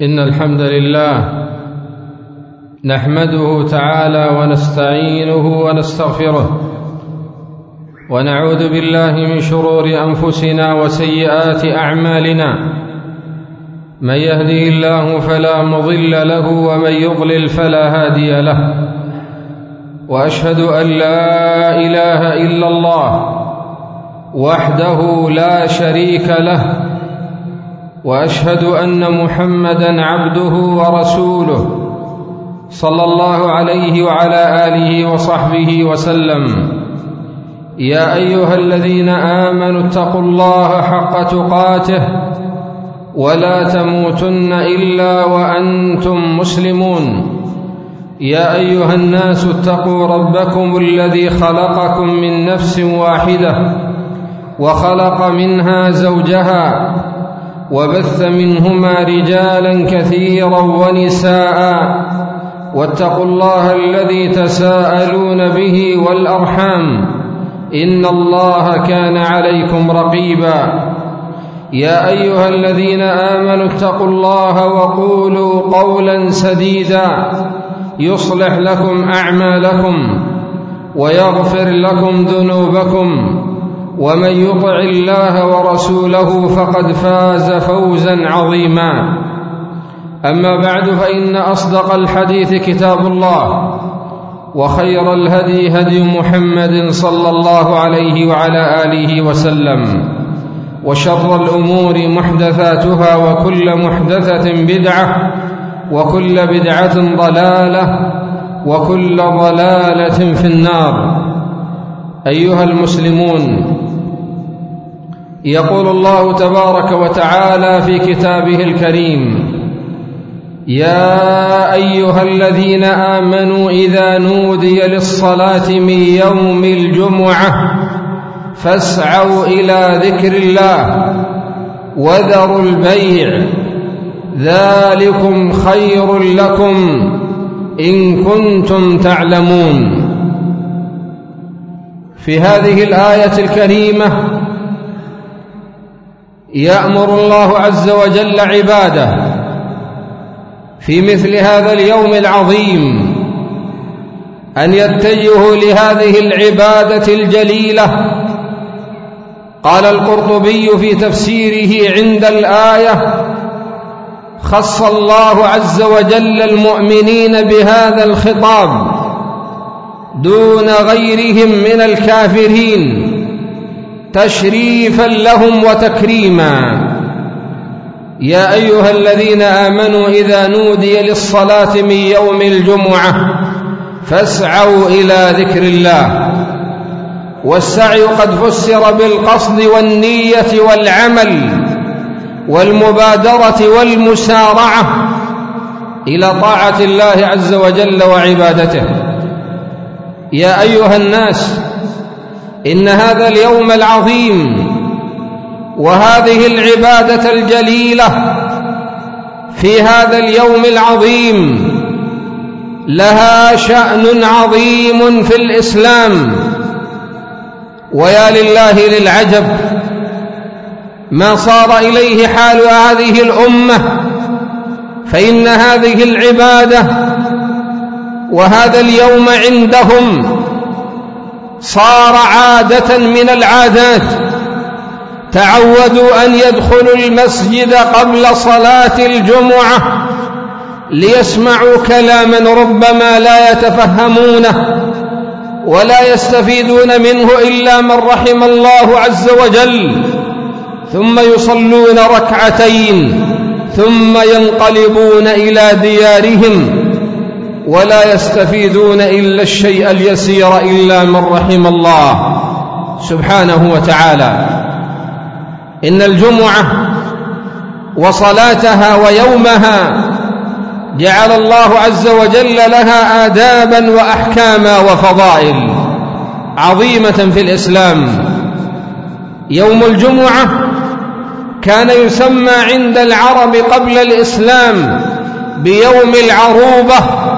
إن الحمد لله نحمده تعالى ونستعينه ونستغفره ونعوذ بالله من شرور أنفسنا وسيئات أعمالنا. من يهده الله فلا مضل له ومن يضلل فلا هادي له، وأشهد أن لا إله إلا الله وحده لا شريك له، وأشهد أن محمدًا عبده ورسوله صلى الله عليه وعلى آله وصحبه وسلم. يا أيها الذين آمنوا اتقوا الله حق تقاته ولا تموتن إلا وأنتم مسلمون. يا أيها الناس اتقوا ربكم الذي خلقكم من نفس واحدة وخلق منها زوجها وبث منهما رجالا كثيرا ونساء، واتقوا الله الذي تساءلون به والأرحام إن الله كان عليكم رقيبا. يا أيها الذين آمنوا اتقوا الله وقولوا قولا سديدا يصلح لكم أعمالكم ويغفر لكم ذنوبكم، ومن يطع الله ورسوله فقد فاز فوزا عظيما. أما بعد، فإن أصدق الحديث كتاب الله، وخير الهدي هدي محمد صلى الله عليه وعلى آله وسلم، وشر الأمور محدثاتها، وكل محدثة بدعة، وكل بدعة ضلالة، وكل ضلالة في النار. أيها المسلمون، يقول الله تبارك وتعالى في كتابه الكريم: يا أيها الذين آمنوا إذا نودي للصلاة من يوم الجمعة فاسعوا إلى ذكر الله وذروا البيع ذلكم خير لكم إن كنتم تعلمون. في هذه الآية الكريمة يأمر الله عز وجل عباده في مثل هذا اليوم العظيم أن يتجهوا لهذه العبادة الجليلة. قال القرطبي في تفسيره عند الآية: خص الله عز وجل المؤمنين بهذا الخطاب دون غيرهم من الكافرين تشريفا لهم وتكريما. يا أيها الذين آمنوا إذا نودي للصلاة من يوم الجمعة فاسعوا إلى ذكر الله. والسعي قد فسر بالقصد والنية والعمل والمبادرة والمسارعة إلى طاعة الله عز وجل وعبادته. يا أيها الناس، إن هذا اليوم العظيم وهذه العبادة الجليلة في هذا اليوم العظيم لها شأن عظيم في الإسلام. ويا لله للعجب ما صار إليه حال هذه الأمة، فإن هذه العبادة وهذا اليوم عندهم صار عادة من العادات. تعودوا أن يدخلوا المسجد قبل صلاة الجمعة ليسمعوا كلاما ربما لا يتفهمونه ولا يستفيدون منه إلا من رحم الله عز وجل، ثم يصلون ركعتين ثم ينقلبون إلى ديارهم ولا يستفيدون إلا الشيء اليسير إلا من رحم الله سبحانه وتعالى. إن الجمعة وصلاتها ويومها جعل الله عز وجل لها آدابا وأحكاما وفضائل عظيمة في الإسلام. يوم الجمعة كان يسمى عند العرب قبل الإسلام بيوم العروبة،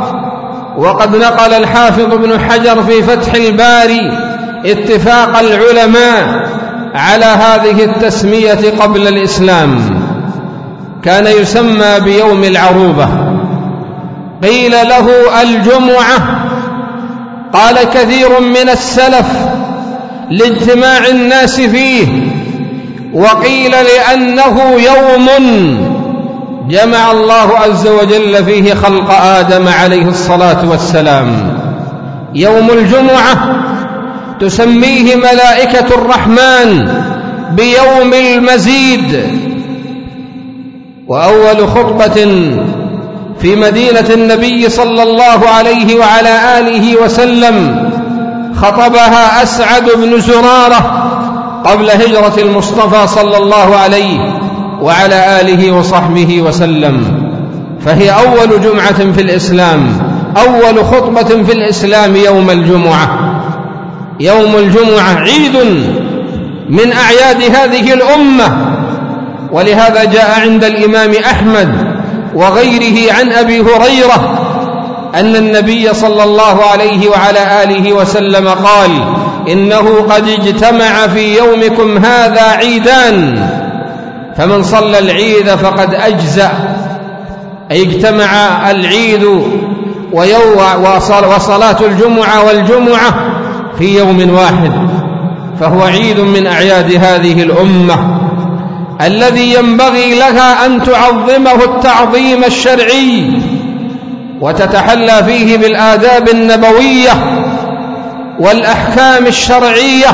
وقد نقل الحافظ ابن حجر في فتح الباري اتفاق العلماء على هذه التسمية قبل الإسلام. كان يسمى بيوم العروبة. قيل له الجمعة، قال كثير من السلف لاجتماع الناس فيه، وقيل لأنه يوم جمع الله عز وجل فيه خلق آدم عليه الصلاة والسلام. يوم الجمعة تسميه ملائكة الرحمن بيوم المزيد. وأول خطبة في مدينة النبي صلى الله عليه وعلى آله وسلم خطبها أسعد بن زرارة قبل هجرة المصطفى صلى الله عليه وعلى آله وصحبه وسلم، فهي أول جمعة في الإسلام، أول خطبة في الإسلام يوم الجمعة. يوم الجمعة عيد من أعياد هذه الأمة، ولهذا جاء عند الإمام أحمد وغيره عن أبي هريرة أن النبي صلى الله عليه وعلى آله وسلم قال: إنه قد اجتمع في يومكم هذا عيدان، فمن صلى العيد فقد أجزأ، أي اجتمع العيد وصلاة الجمعة والجمعة في يوم واحد، فهو عيد من أعياد هذه الأمة الذي ينبغي لها أن تعظمه التعظيم الشرعي وتتحلى فيه بالآداب النبوية والأحكام الشرعية.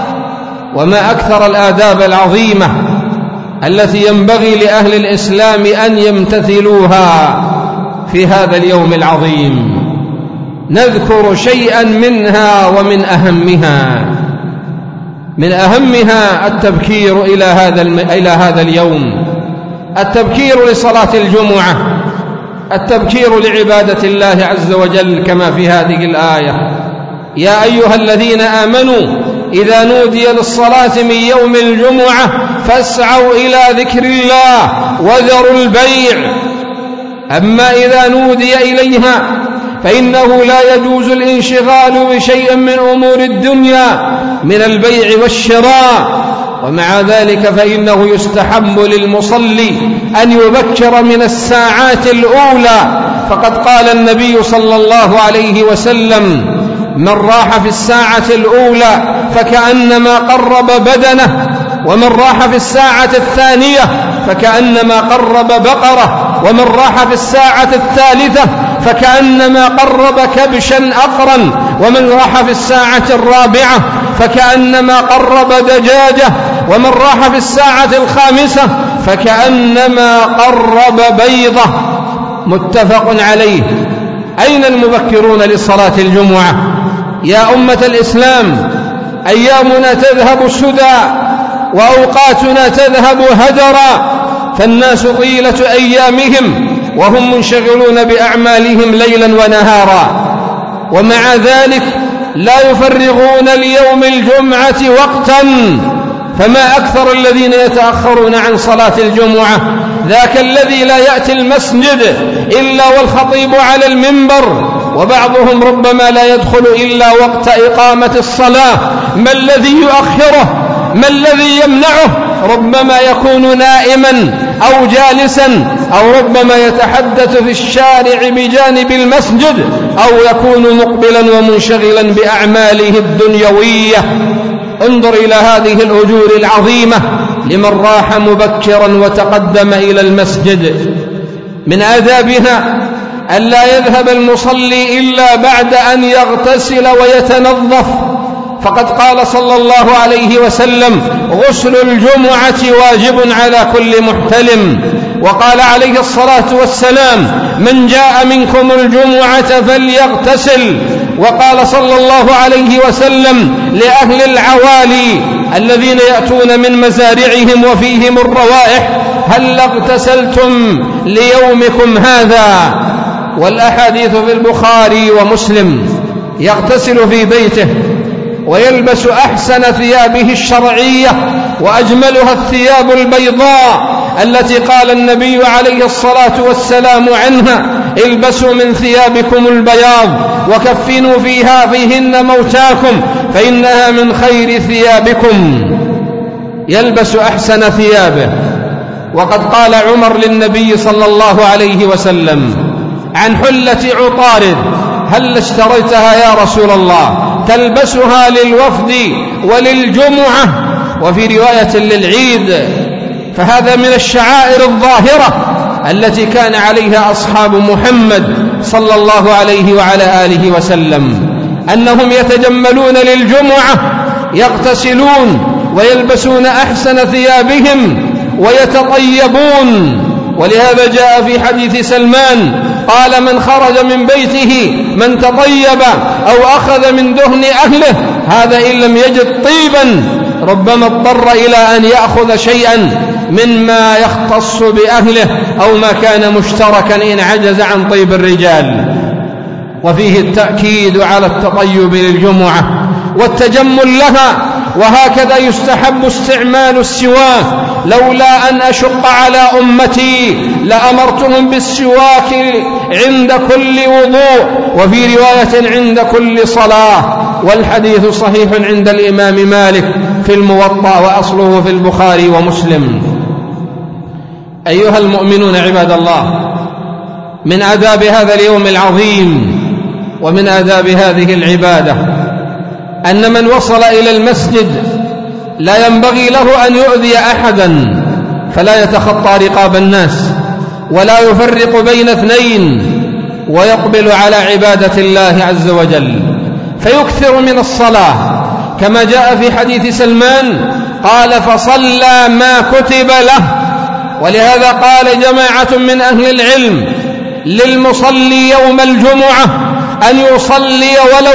وما أكثر الآداب العظيمة التي ينبغي لأهل الإسلام أن يمتثلوها في هذا اليوم العظيم. نذكر شيئا منها ومن أهمها. من أهمها التبكير إلى هذا اليوم، التبكير لصلاة الجمعة، التبكير لعبادة الله عز وجل، كما في هذه الآية: يا أيها الذين آمنوا إذا نودي للصلاة من يوم الجمعة فاسعوا إلى ذكر الله وذروا البيع. أما إذا نودي إليها فإنه لا يجوز الانشغال بشيء من أمور الدنيا من البيع والشراء. ومع ذلك فإنه يستحب للمصلي أن يبكر من الساعات الأولى، فقد قال النبي صلى الله عليه وسلم: من راح في الساعة الأولى فكأنما قرب بدنه، ومن راح في الساعة الثانية فكأنما قرب بقرة، ومن راح في الساعة الثالثة فكأنما قرب كبشا أقرا، ومن راح في الساعة الرابعة فكأنما قرب دجاجة، ومن راح في الساعة الخامسة فكأنما قرب بيضة. متفق عليه. أين المبكرون لصلاة الجمعة؟ يا أمة الإسلام، أيامنا تذهب سدى وأوقاتنا تذهب هدرا، فالناس طيلة أيامهم وهم منشغلون بأعمالهم ليلا ونهارا، ومع ذلك لا يفرغون ليوم الجمعة وقتا. فما أكثر الذين يتأخرون عن صلاة الجمعة؟ ذاك الذي لا يأتي المسجد إلا والخطيب على المنبر، وبعضهم ربما لا يدخل إلا وقت إقامة الصلاة. ما الذي يؤخره؟ ما الذي يمنعه؟ ربما يكون نائما أو جالسا، أو ربما يتحدث في الشارع بجانب المسجد، أو يكون مقبلا ومنشغلا بأعماله الدنيوية. انظر إلى هذه الأجور العظيمة لمن راح مبكرا وتقدم إلى المسجد. من آدابها ألا يذهب المصلي إلا بعد أن يغتسل ويتنظف، فقد قال صلى الله عليه وسلم: غسل الجمعة واجب على كل محتلم. وقال عليه الصلاة والسلام: من جاء منكم الجمعة فليغتسل. وقال صلى الله عليه وسلم لأهل العوالي الذين يأتون من مزارعهم وفيهم الروائح: هل اغتسلتم ليومكم هذا؟ والأحاديث في البخاري ومسلم. يغتسل في بيته ويلبس أحسن ثيابه الشرعية وأجملها الثياب البيضاء التي قال النبي عليه الصلاة والسلام عنها: البسوا من ثيابكم البياض وكفنوا فيهن موتاكم فإنها من خير ثيابكم. يلبس أحسن ثيابه وقد قال عمر للنبي صلى الله عليه وسلم عن حلة عطارد: هل اشتريتها يا رسول الله تلبسها للوفد وللجمعة وفي رواية للعيد؟ فهذا من الشعائر الظاهرة التي كان عليها أصحاب محمد صلى الله عليه وعلى آله وسلم، أنهم يتجملون للجمعة، يغتسلون ويلبسون أحسن ثيابهم ويتطيبون. ولهذا جاء في حديث سلمان قال: من خرج من بيته من تطيب أو أخذ من دهن أهله، هذا إن لم يجد طيبا ربما اضطر إلى أن يأخذ شيئا مما يختص بأهله أو ما كان مشتركا إن عجز عن طيب الرجال. وفيه التأكيد على التطيب للجمعة والتجمل لها. وهكذا يستحب استعمال السواك، لولا أن أشق على أمتي لأمرتهم بالسواك عند كل وضوء، وفي رواية عند كل صلاة. والحديث صحيح عند الإمام مالك في الموطأ، وأصله في البخاري ومسلم. أيها المؤمنون عباد الله، من آداب هذا اليوم العظيم ومن آداب هذه العبادة أن من وصل إلى المسجد لا ينبغي له أن يؤذي أحدا، فلا يتخطى رقاب الناس ولا يفرق بين اثنين، ويقبل على عبادة الله عز وجل، فيكثر من الصلاة كما جاء في حديث سلمان قال: فصلى ما كتب له. ولهذا قال جماعة من أهل العلم للمصلي يوم الجمعة أن يصلي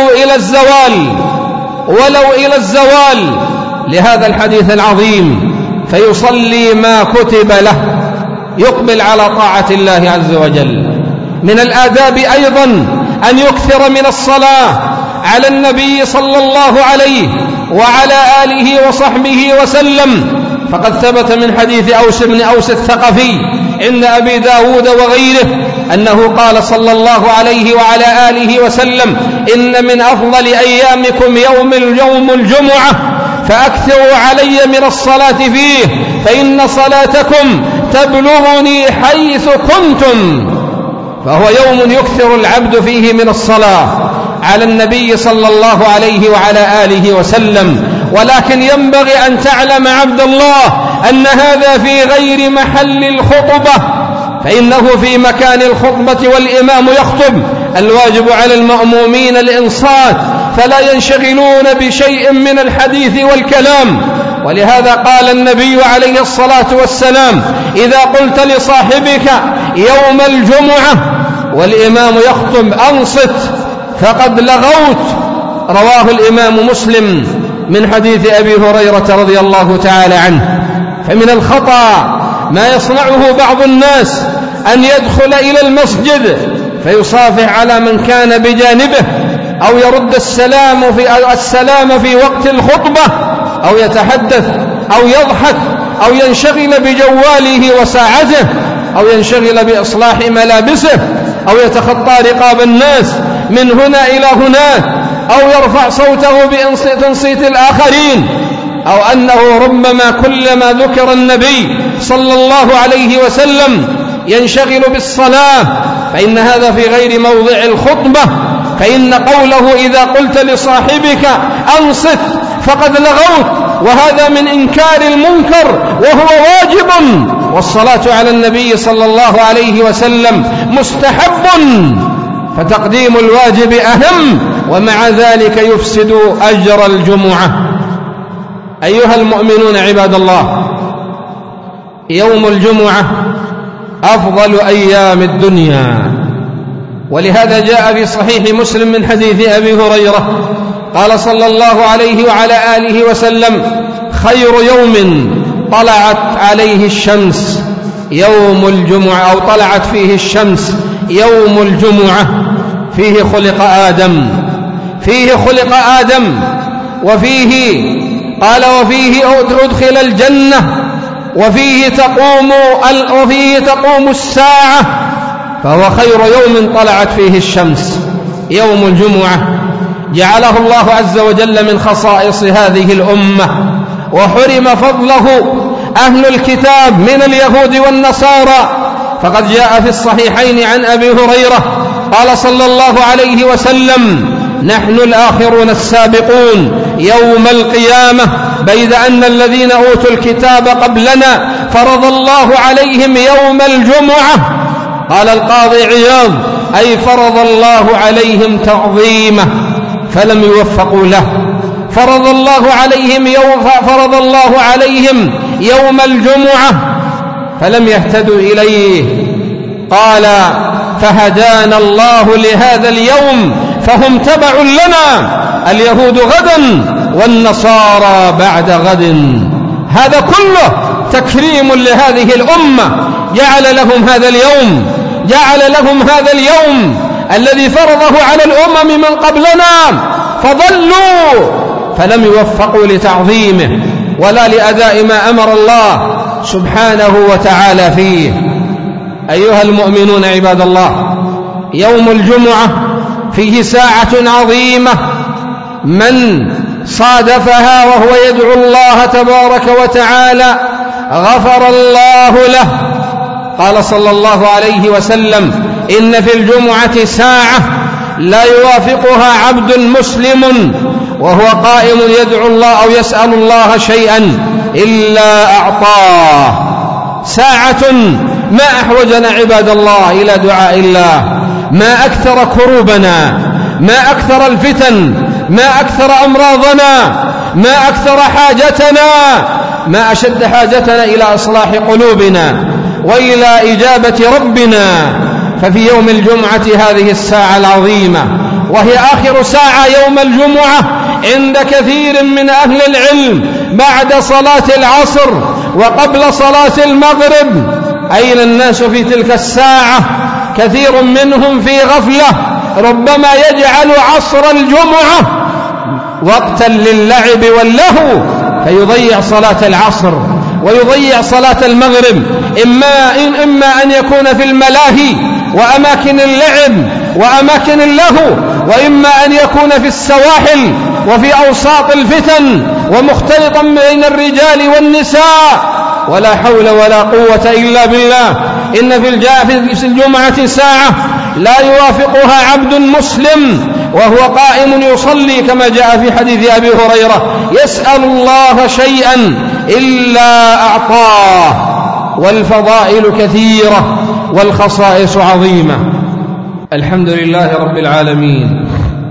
ولو إلى الزوال لهذا الحديث العظيم، فيصلي ما كتب له، يقبل على طاعة الله عز وجل. من الآداب أيضا أن يكثر من الصلاة على النبي صلى الله عليه وعلى آله وصحبه وسلم، فقد ثبت من حديث أوس بن أوس الثقفي عند أبي داود وغيره أنه قال صلى الله عليه وعلى آله وسلم: إن من أفضل أيامكم يوم الجمعة، فأكثروا علي من الصلاة فيه، فإن صلاتكم تبلغني حيث كنتم. فهو يوم يكثر العبد فيه من الصلاة على النبي صلى الله عليه وعلى آله وسلم. ولكن ينبغي أن تعلم عبد الله أن هذا في غير محل الخطبة، فإنه في مكان الخطبة والإمام يخطب، الواجب على المأمومين الإنصات، فلا ينشغلون بشيء من الحديث والكلام. ولهذا قال النبي عليه الصلاة والسلام: إذا قلت لصاحبك يوم الجمعة والإمام يخطب أنصت فقد لغوت. رواه الإمام مسلم من حديث أبي هريرة رضي الله تعالى عنه. فمن الخطأ ما يصنعه بعض الناس أن يدخل إلى المسجد فيصافح على من كان بجانبه، أو يرد السلام في وقت الخطبة، أو يتحدث أو يضحك، أو ينشغل بجواله وساعته، أو ينشغل بإصلاح ملابسه، أو يتخطى رقاب الناس من هنا إلى هناك، أو يرفع صوته بتنصيت الآخرين، أو أنه ربما كلما ذكر النبي صلى الله عليه وسلم ينشغل بالصلاة، فإن هذا في غير موضع الخطبة. فإن قوله إذا قلت لصاحبك أنصت فقد لغوت، وهذا من إنكار المنكر وهو واجب، والصلاة على النبي صلى الله عليه وسلم مستحب، فتقديم الواجب أهم، ومع ذلك يفسد أجر الجمعة. أيها المؤمنون عباد الله، يوم الجمعة أفضل أيام الدنيا، ولهذا جاء في صحيح مسلم من حديث أبي هريرة قال صلى الله عليه وعلى آله وسلم: خير يوم طلعت عليه الشمس يوم الجمعة، أو طلعت فيه الشمس يوم الجمعة، فيه خلق آدم، وفيه قال وفيه أدخل الجنة، وفيه تقوم الساعة، فهو خير يوم طلعت فيه الشمس يوم الجمعة، جعله الله عز وجل من خصائص هذه الأمة، وحرم فضله أهل الكتاب من اليهود والنصارى، فقد جاء في الصحيحين عن أبي هريرة قال صلى الله عليه وسلم: نحن الآخرون السابقون يوم القيامة، بيد أن الذين أوتوا الكتاب قبلنا فرض الله عليهم يوم الجمعة. قال القاضي عياض: أي فرض الله عليهم تعظيمه فلم يوفقوا له، فرض الله عليهم يوم الجمعة فلم يهتدوا إليه. قال: فهدانا الله لهذا اليوم فهم تبع لنا، اليهود غدا والنصارى بعد غد. هذا كله تكريم لهذه الأمة، جعل لهم هذا اليوم الذي فرضه على الأمم من قبلنا، فضلوا فلم يوفقوا لتعظيمه ولا لأداء ما أمر الله سبحانه وتعالى فيه. أيها المؤمنون عباد الله، يوم الجمعة فيه ساعة عظيمة، من صادفها وهو يدعو الله تبارك وتعالى غفر الله له. قال صلى الله عليه وسلم: إن في الجمعة ساعة لا يوافقها عبد مسلم وهو قائم يدعو الله أو يسأل الله شيئا إلا أعطاه. ساعة ما أحوجنا عباد الله إلى دعاء الله، ما أكثر كروبنا، ما أكثر الفتن، ما أكثر أمراضنا، ما أكثر حاجتنا، ما أشد حاجتنا إلى إصلاح قلوبنا وإلى إجابة ربنا. ففي يوم الجمعة هذه الساعة العظيمة، وهي آخر ساعة يوم الجمعة عند كثير من أهل العلم بعد صلاة العصر وقبل صلاة المغرب. أين الناس في تلك الساعة؟ كثير منهم في غفلة، ربما يجعل عصر الجمعة وقتا للعب واللهو فيضيع صلاة العصر ويضيع صلاة المغرب، إما أن يكون في الملاهي وأماكن اللعب وأماكن اللهو، وإما أن يكون في السواحل وفي أوساط الفتن ومختلطا بين الرجال والنساء. ولا حول ولا قوة إلا بالله. إن في الجمعة ساعة لا يوافقها عبد مسلم وهو قائم يصلي، كما جاء في حديث أبي هريرة: يسأل الله شيئا إلا أعطاه. والفضائل كثيرة والخصائص عظيمة. الحمد لله رب العالمين،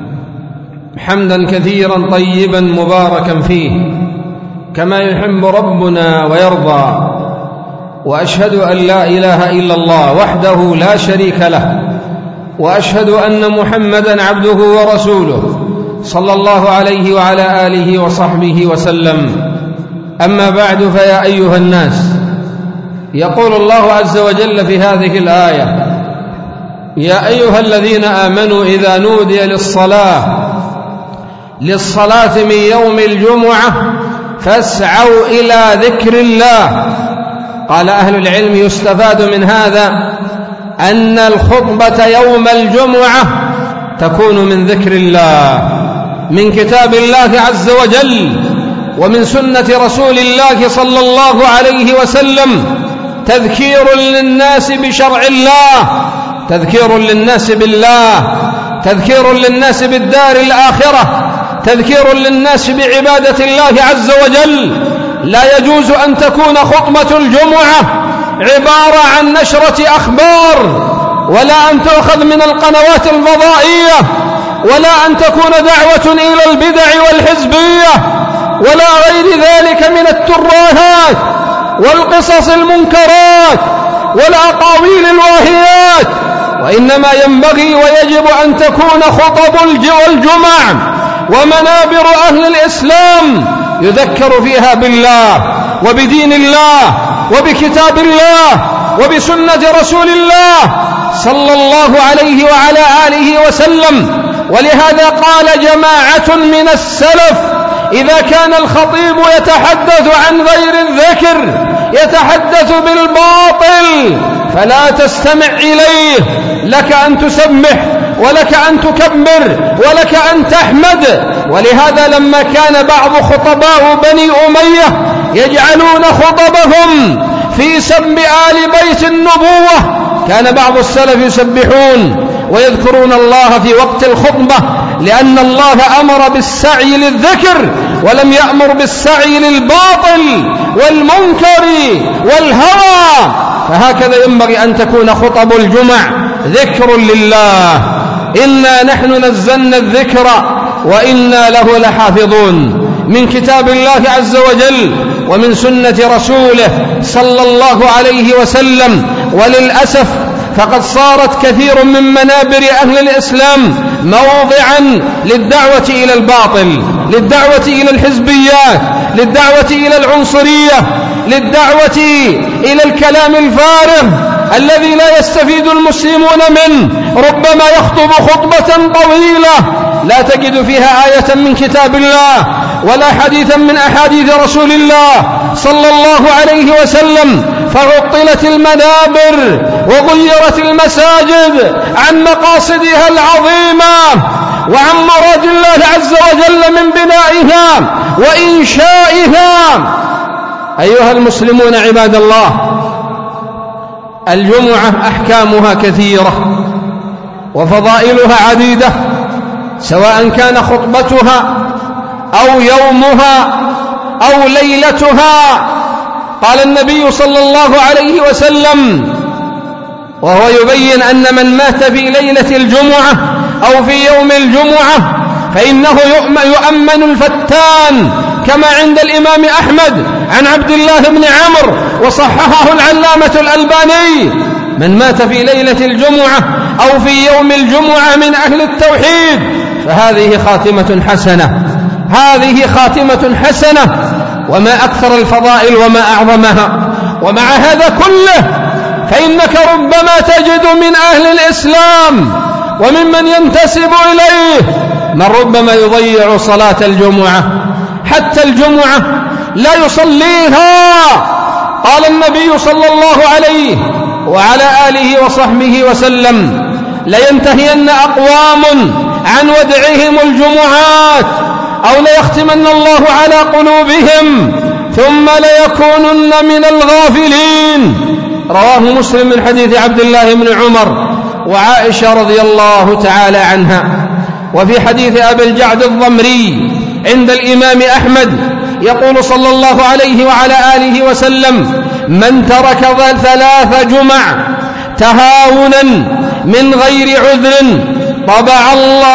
حمدا كثيرا طيبا مباركا فيه كما يحب ربنا ويرضى. وأشهد أن لا إله إلا الله وحده لا شريك له، وأشهد أن محمدا عبده ورسوله صلى الله عليه وعلى آله وصحبه وسلم. أما بعد، فيا أيها الناس، يقول الله عز وجل في هذه الآية: يا أيها الذين آمنوا إذا نودي للصلاة من يوم الجمعة فاسعوا إلى ذكر الله. قال أهل العلم: يستفاد من هذا أن الخطبة يوم الجمعة تكون من ذكر الله، من كتاب الله عز وجل ومن سنة رسول الله صلى الله عليه وسلم، تذكير للناس بشرع الله، تذكير للناس بالله، تذكير للناس بالدار الآخرة، تذكير للناس بعبادة الله عز وجل. لا يجوز أن تكون خطبة الجمعة عبارة عن نشرة أخبار، ولا أن تؤخذ من القنوات الفضائية، ولا أن تكون دعوة إلى البدع والحزبية، ولا غير ذلك من الترهات والقصص المنكرات والأقاويل الواهيات. وإنما ينبغي ويجب أن تكون خطب الجمع ومنابر أهل الإسلام يذكر فيها بالله وبدين الله وبكتاب الله وبسنة رسول الله صلى الله عليه وعلى آله وسلم. ولهذا قال جماعة من السلف: إذا كان الخطيب يتحدث عن غير الذكر، يتحدث بالباطل، فلا تستمع إليه. لك أن تسبح ولك أن تكبر ولك أن تحمد. ولهذا لما كان بعض خطباء بني أمية يجعلون خطبهم في سب آل بيت النبوة، كان بعض السلف يسبحون ويذكرون الله في وقت الخطبة، لأن الله أمر بالسعي للذكر ولم يأمر بالسعي للباطل والمنكر والهوى. فهكذا ينبغي أن تكون خطب الجمع ذكر لله. إنا نحن نزلنا الذكر وإنا له لحافظون، من كتاب الله عز وجل ومن سنة رسوله صلى الله عليه وسلم. وللأسف فقد صارت كثير من منابر أهل الإسلام موضعا للدعوة إلى الباطل، للدعوة إلى الحزبيات، للدعوة إلى العنصرية، للدعوة إلى الكلام الفارغ الذي لا يستفيد المسلمون منه. ربما يخطب خطبة طويلة لا تجد فيها آية من كتاب الله ولا حديثا من أحاديث رسول الله صلى الله عليه وسلم، فعطلت المنابر وغيرت المساجد عن مقاصدها العظيمة وعن مراد الله عز وجل من بنائها وإنشائها. أيها المسلمون عباد الله، الجمعة أحكامها كثيرة وفضائلها عديدة، سواء كان خطبتها أو يومها أو ليلتها. قال النبي صلى الله عليه وسلم وهو يبين أن من مات في ليلة الجمعة أو في يوم الجمعة فإنه يؤمن الفتان، كما عند الإمام أحمد عن عبد الله بن عمرو وصححه العلامة الألباني: من مات في ليلة الجمعة أو في يوم الجمعة من أهل التوحيد فهذه خاتمة حسنة، هذه خاتمة حسنة. وما أكثر الفضائل وما أعظمها. ومع هذا كله فإنك ربما تجد من أهل الإسلام وممن ينتسب إليه من ربما يضيع صلاة الجمعة، حتى الجمعة لا يصليها. قال النبي صلى الله عليه وعلى آله وصحبه وسلم: لينتهين أقوام عن ودعهم الجمعات أو ليختمن الله على قلوبهم ثم ليكونن من الغافلين. رواه مسلم من حديث عبد الله بن عمر وعائشة رضي الله تعالى عنها. وفي حديث أبي الجعد الضمري عند الإمام أحمد يقول صلى الله عليه وعلى آله وسلم: من ترك 3 جمع تهاونا من غير عذر طبع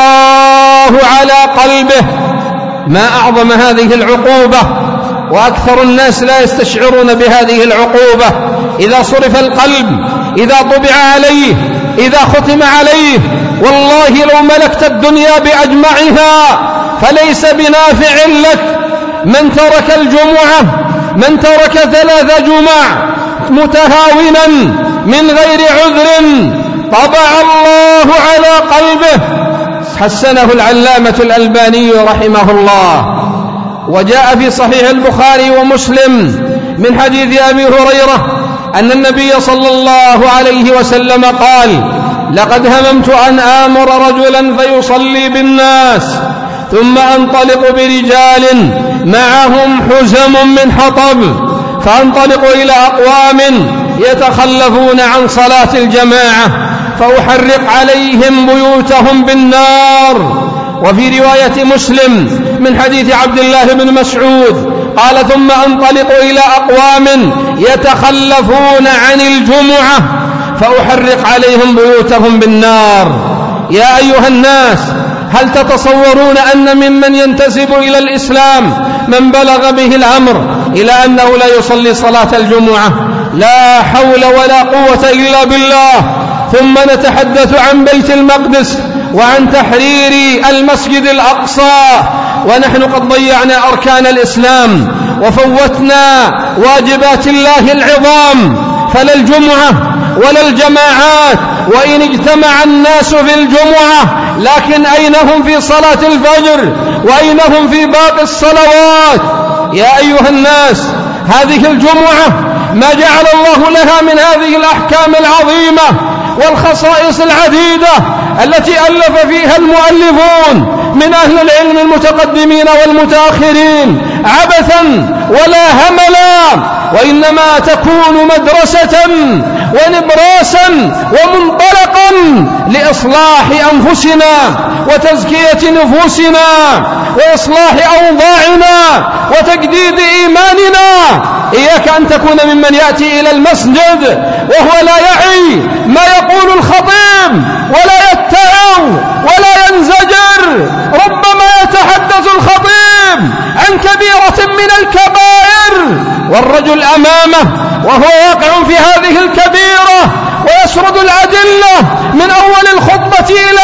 الله على قلبه. ما أعظم هذه العقوبة، وأكثر الناس لا يستشعرون بهذه العقوبة. إذا صرف القلب، إذا طبع عليه، إذا ختم عليه، والله لو ملكت الدنيا بأجمعها فليس بنافع لك. من ترك الجمعة، من ترك 3 جمع متهاونا من غير عذر طبع الله على قلبه. حسنه العلامة الألباني رحمه الله. وجاء في صحيح البخاري ومسلم من حديث أبي هريرة أن النبي صلى الله عليه وسلم قال: لقد هممت أن آمر رجلا فيصلي بالناس ثم أنطلق برجال معهم حزم من حطب فأنطلق إلى أقوام يتخلفون عن صلاة الجماعة فأحرق عليهم بيوتهم بالنار. وفي رواية مسلم من حديث عبد الله بن مسعود قال: ثم أنطلق إلى أقوام يتخلفون عن الجمعة فأحرق عليهم بيوتهم بالنار. يا أيها الناس، هل تتصورون أن ممن ينتسب إلى الإسلام من بلغ به الأمر إلى أنه لا يصلي صلاة الجمعة؟ لا حول ولا قوة إلا بالله. ثم نتحدث عن بيت المقدس وعن تحرير المسجد الأقصى، ونحن قد ضيعنا أركان الإسلام وفوتنا واجبات الله العظام. فلا الجمعة ولا الجماعات، وإن اجتمع الناس في الجمعة، لكن أين هم في صلاة الفجر؟ وأين هم في باقي الصلوات؟ يا أيها الناس، هذه الجمعة ما جعل الله لها من هذه الأحكام العظيمة والخصائص العديدة التي ألف فيها المؤلفون من أهل العلم المتقدمين والمتأخرين عبثا ولا هملا، وإنما تكون مدرسة ونبراسا ومنطلقا لإصلاح أنفسنا وتزكية نفوسنا وإصلاح أوضاعنا وتجديد إيماننا. إياك أن تكون ممن يأتي إلى المسجد وهو لا يعي ما يقول الخطيب ولا يتعظ ولا ينزجر، ربما يتحدث الخطيب عن كبيرة من الكبائر والرجل أمامه وهو واقع في هذه الكبيرة ويسرد الأدلة من أول الخطبة إلى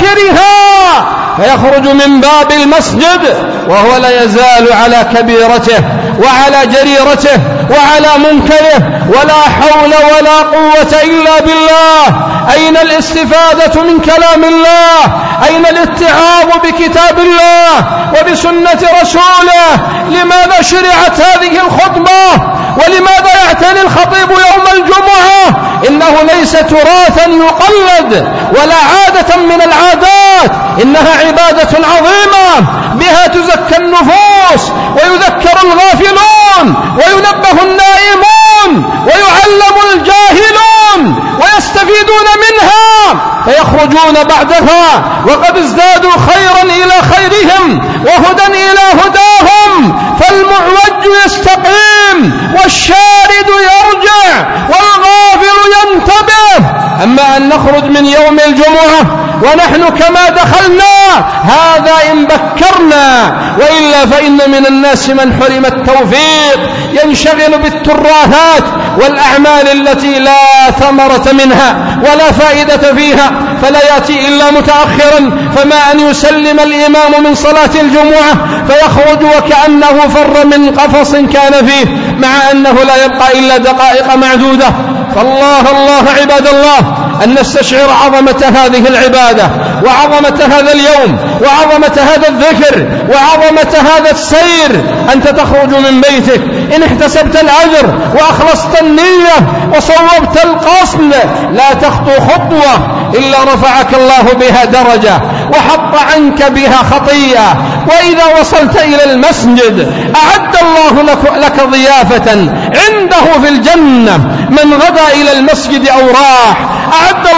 آخرها، فيخرج من باب المسجد وهو لا يزال على كبيرته وعلى جريرته وعلى منكره، ولا حول ولا قوة إلا بالله. أين الاستفادة من كلام الله؟ أين الاتعاظ بكتاب الله وبسنة رسوله؟ لماذا شرعت هذه الخطبة؟ ولماذا يعتني الخطيب يوم الجمعة؟ إنه ليس تراثا يقلد ولا عادة من العادات، إنها عبادة عظيمة بها تزكى النفوس ويذكر الغافلون وينبه النائمون ويعلم الجاهلون ويستفيدون منها، فيخرجون بعدها وقد ازدادوا خيرا إلى خيرهم وهدى إلى هداهم، فالمعوج يستقيم والشارد يرجع والغافل ينتبه. أما أن نخرج من يوم الجمعة ونحن كما دخلنا هذا إن بكرنا، وإلا فإن من الناس من حرم التوفيق ينشغل بالترهات والأعمال التي لا ثمرة منها ولا فائدة فيها، فلا يأتي إلا متأخرا، فما أن يسلم الإمام من صلاة الجمعة فيخرج وكأنه فر من قفص كان فيه، مع أنه لا يبقى إلا دقائق معدودة. فالله الله عباد الله أن نستشعر عظمة هذه العبادة وعظمة هذا اليوم وعظمة هذا الذكر وعظمة هذا السير. أنت تخرج من بيتك إن احتسبت الأجر وأخلصت النية وصوبت القصد لا تخطو خطوة إلا رفعك الله بها درجة وحط عنك بها خطيئة. وإذا وصلت إلى المسجد أعد الله لك ضيافة عنده في الجنة، من غدا إلى المسجد أو راح أعد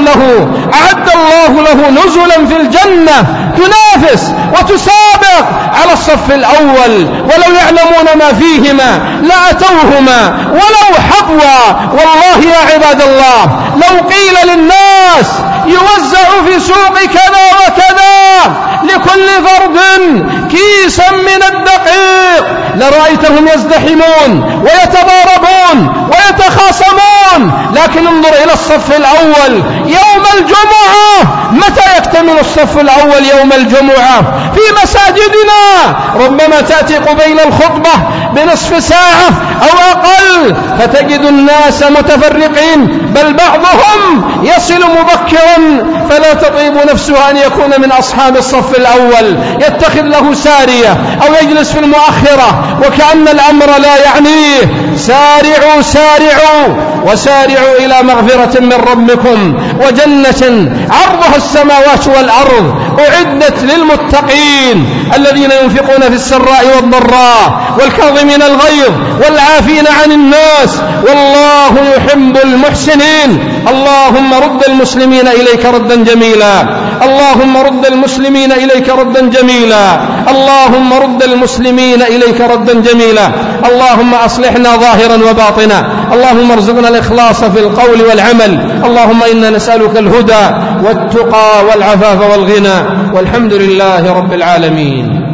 الله له نزلا في الجنة تنافس وتسابق على الصف الأول، ولو يعلمون ما فيهما لأتوهما ولو حبوا. والله يا عباد الله لو قيل للناس يوزع في سوق كذا وكذا لكل فرد كيسا من الدقيق لرأيتهم يزدحمون ويتضاربون ويتخاصمون، لكن انظر إلى الصف الأول يوم الجمعة. متى يكتمل الصف الأول يوم الجمعة؟ في مساجدنا ربما تأتي قبيل الخطبة بنصف ساعة أو أقل، فتجد الناس متفرقين، بل بعضهم يصل مبكرا فلا تطيب نفسه أن يكون من أصحاب الصف الأول، يتخذ له سارية أو يجلس في المؤخرة وكأن الأمر لا يعنيه. سارعوا سارعوا وسارعوا إلى مغفرة من ربكم وجنة عرضها السماوات والأرض أعدت للمتقين الذين ينفقون في السراء والضراء والكاظمين الغيظ والعافين عن الناس والله يحب المحسنين. اللهم رد المسلمين إليك ردا جميلا، اللهم رد المسلمين إليك ردا جميلا، اللهم رد المسلمين إليك ردا جميلا. اللهم أصلحنا ظاهرا وباطنا، اللهم ارزقنا الإخلاص في القول والعمل. اللهم إنا نسألك الهدى والتقى والعفاف والغنى، والحمد لله رب العالمين.